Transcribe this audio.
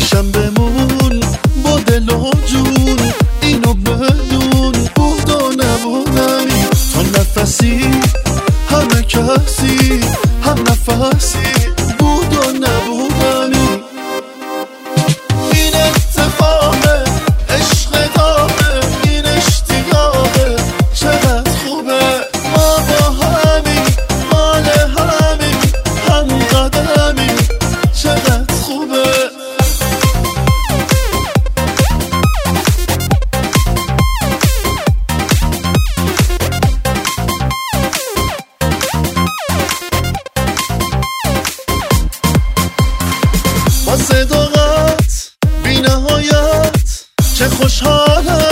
پیشم بمون با دل و جون، اینو بدون بود و نبودمی. تو نفسی همه کسی، هم نفسی بود و نبودمی. این اتفاقه عشق داغه، این اشتیاقه چقدر خوبه. ما با همین مال همین هم قدمی، چقدر خوبه. با صداقت بی نهایت چه خوشحالم